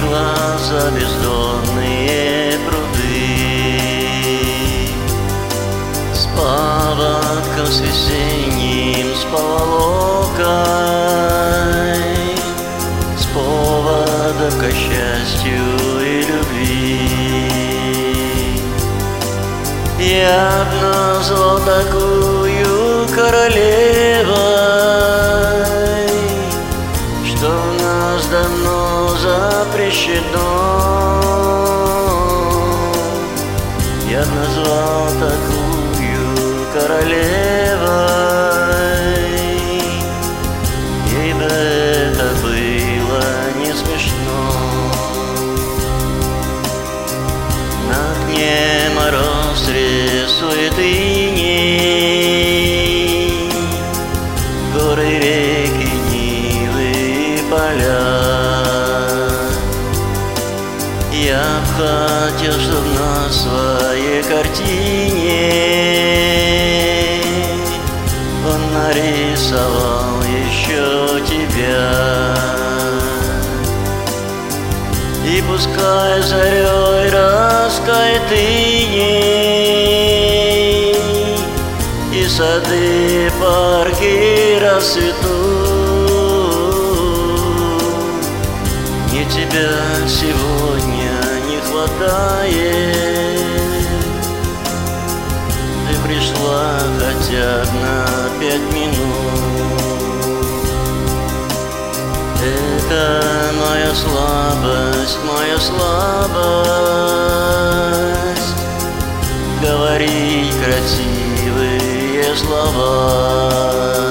глаза бездонные пруды, с поводком с весенним, с поволокой, с поводом ко счастью и любви. Я б назвал такую королевой, что в нас давно запрещено. Я б назвал такую королевой, ей бы это было не смешно. На окне мороз рисует иней, горы, реки, нивы и поля. Я б хотел, чтоб на своей картине он нарисовал еще тебя. И пускай зарей раскает иней, и сады, парки расцветут. Мне тебя сегодня не хватает, ты пришла хотя бы на 5 минут. Это моя слабость, говорить красивые слова,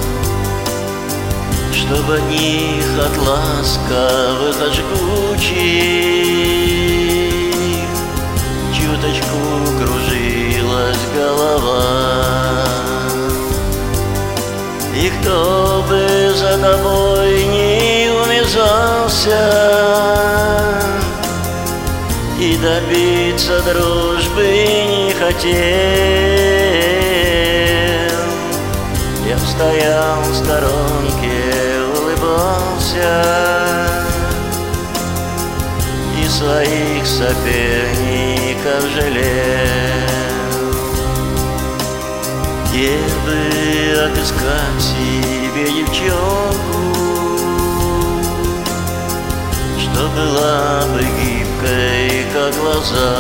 чтоб от них, от ласковых, от жгучих, чуточку кружилась голова. И кто бы за тобой не увязался, и добиться дружбы не хотел, я б стоял в сторонке, улыбался и своих соперников жалел. Где бы отыскать себе девчонку, что была бы гибкой, как глаза,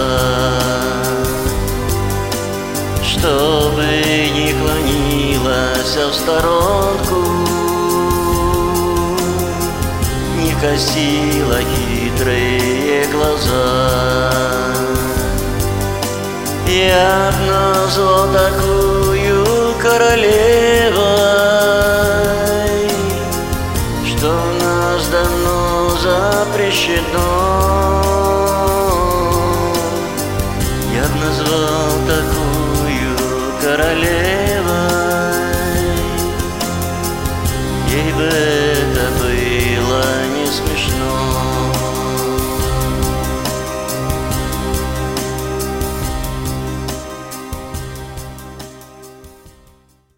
чтобы не клонилась в сторонку, не косила хитрые глаза. Я б назвал такую королевой, что в нас давно запрещено. Я б назвал такую королевой, ей бы